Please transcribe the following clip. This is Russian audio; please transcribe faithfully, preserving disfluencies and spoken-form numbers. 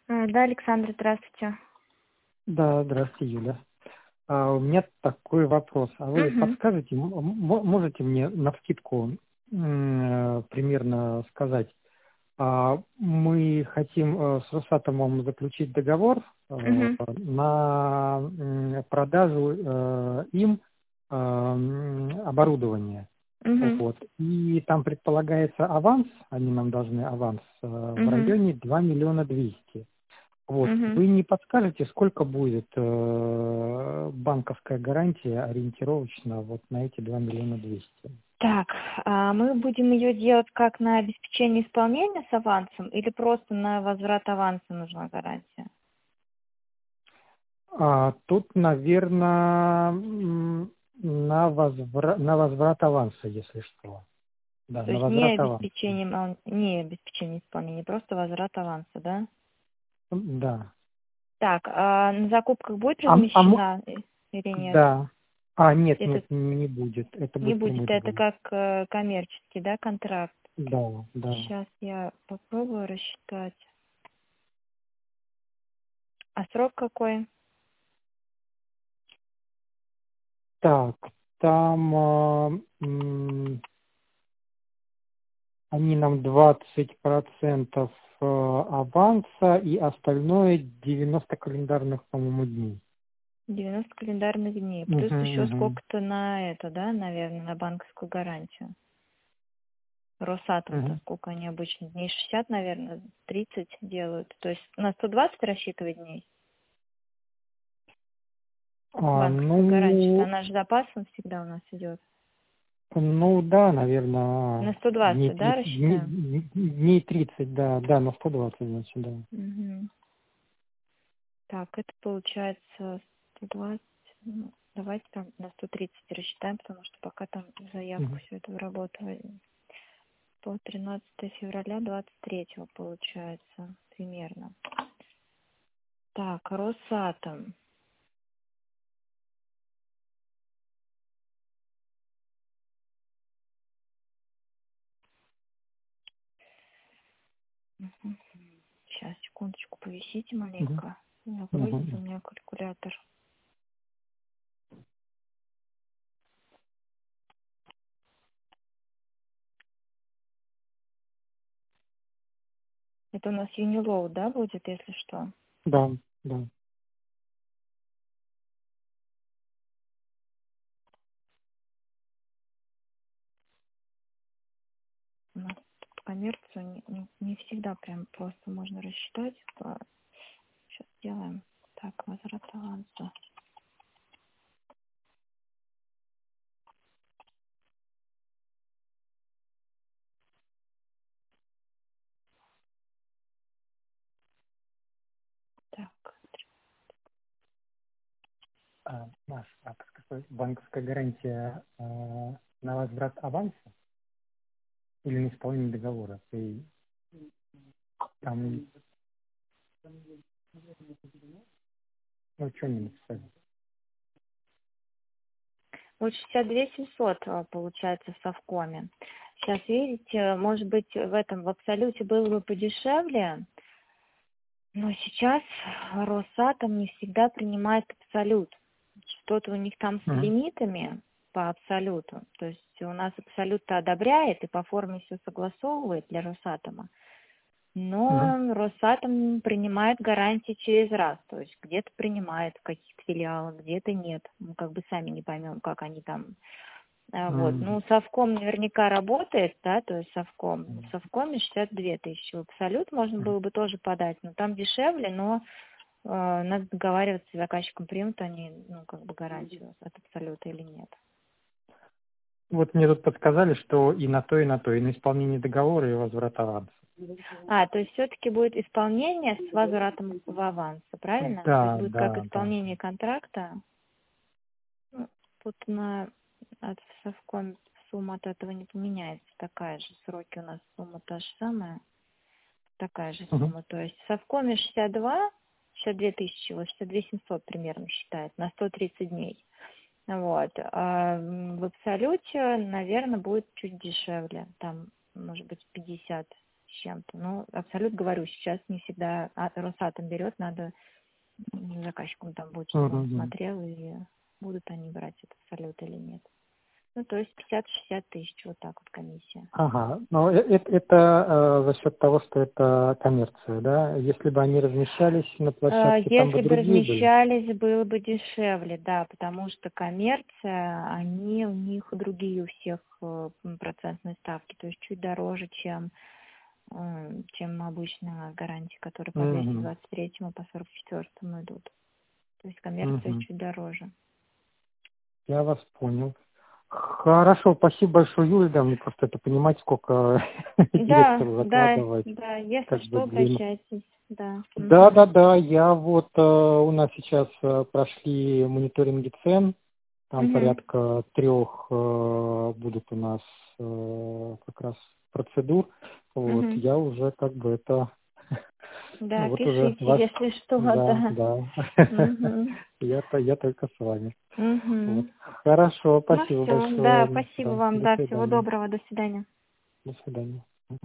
Э, Да, Александр, здравствуйте. Да, здравствуйте, Юля. А, у меня такой вопрос. А вы Мгм. подскажете, м- м- можете мне навскидку м, э, примерно сказать, а, мы хотим э, с Росатомом заключить договор э, Мгм. на м, продажу э, им э, м, оборудования. Мгм. Вот. И там предполагается аванс, они нам должны аванс э, в Мгм. районе два миллиона двести. Вот. Мгм. Вы не подскажете, сколько будет э, банковская гарантия ориентировочно вот на эти два миллиона двести? Так, а мы будем ее делать как на обеспечение исполнения с авансом или просто на возврат аванса нужна гарантия? А, тут, наверное, на, возвра- на возврат аванса, если что. Да, То на есть не возврат аванса. обеспечение, ма- не обеспечение исполнения, просто возврат аванса, да? Да. Так, а на закупках будет А, м- а м- размещена э, или нет? да. А, нет, Это нет, не будет. Это не быстро будет, будет это будет. как э, коммерческий, да, контракт. Да, да. Сейчас я попробую рассчитать. А срок какой? Так, там а, м, они нам двадцать процентов э, аванса и остальное девяносто календарных, по-моему, дней. девяносто календарных дней. Плюс Мгм, еще мгм, сколько-то на это, да, наверное, на банковскую гарантию. Росатом-то мгм. сколько они обычно? Дней шестьдесят, наверное, тридцать делают. То есть на сто двадцать рассчитывать дней А, банковскую гарантию. ну, Она же запасом всегда у нас идет. ну да, наверное, На сто дней двадцать, да, тридцать, дней, рассчитаем? дней тридцать, да, да, на сто двадцать, значит, да. Мгм. Так, это получается сто двадцать. Ну, давайте там на сто тридцать рассчитаем, потому что пока там в заявку Мгм. все это в работу по тринадцатое февраля двадцать третьего получается примерно. Так, Росатом. Мгм. Сейчас, секундочку, повисите Мгм. маленько. Загрузится у Мгм. меня калькулятор. Это у нас Unilоу, да, будет, если что? Да, да. У нас тут коммерцию не, не, не всегда прям просто можно рассчитать. Сейчас сделаем. Так, возврат аванса. Так, А, Маш, а какой банковская гарантия э, на возврат аванса или на исполнение договора? Ты там, ну, что не написали? вот шестьдесят два семьсот а, получается в Совкоме. Сейчас, видите, может быть, в этом, в Абсолюте было бы подешевле, но сейчас Росатом не всегда принимает Абсолют. Что-то у них там с Мгм. лимитами по Абсолюту. То есть у нас Абсолют-то одобряет и по форме все согласовывает для Росатома. Мгм. Но Росатом принимает гарантии через раз. То есть где-то принимает в каких-то филиалах, где-то нет. Мы как бы сами не поймем, как они там. А, Вот. Мгм. Ну, Совком наверняка работает, да, то есть Совком. В Совкоме шестьдесят две тысячи. В Абсолют можно Мгм. было бы тоже подать, но там дешевле, но э, надо договариваться с заказчиком, примут они, ну, как бы гарантию от Абсолюта или нет. Вот мне тут подсказали, что и на то, и на то, и на исполнение договора, и возврат аванса. А, то есть все-таки будет исполнение с возвратом в аванс, правильно? То есть Да, будет как да, да. исполнение контракта. Ну, тут на от Совком сумма от этого не поменяется, такая же. Сроки у нас сумма та же самая, такая же Мгм. сумма. То есть в Совкоме шестьдесят два, шестьдесят две тысячи, вот шестьдесят два семьсот примерно считает на сто тридцать дней. Вот. А м, в Абсолюте, наверное, будет чуть дешевле. Там, может быть, пятьдесят. с чем-то. Ну, абсолют говорю, сейчас не всегда а- Росатом берет, надо м, заказчикам там будет, чтобы он Мгм. смотрел, и будут они брать этот абсолют или нет. Ну, то есть пятьдесят-шестьдесят тысяч, вот так вот комиссия. Ага, но э- это, это э, за счет того, что это коммерция, да? Если бы они размещались на Э, площадке, там бы Если бы другие были. размещались, было бы дешевле, да, потому что коммерция, они у них другие у всех э, м, процентные ставки, то есть чуть дороже, чем, м, чем обычно гарантии, которые по двести Мгм. двадцать третьему, по сорок четвёртому идут. То есть коммерция Мгм. чуть дороже. Я вас понял. Хорошо, спасибо большое, Юля, да, мне просто это понимать, сколько Да, директору да, закладывать, да, если как бы что, длину. обращайтесь, да. Да, Мгм. да, да, я вот, э, у нас сейчас э, прошли мониторинги цен, там Мгм. порядка трех э, будут у нас э, как раз процедур, вот, Мгм. я уже как бы это, Да, вот уже пишите, ваш, если что, да, да. да, Мгм. я, то я только с вами. Вот. Мгм. Хорошо, Ну спасибо все, да, большое, спасибо да, вам, до да, всего свидания, доброго, до свидания. до свидания.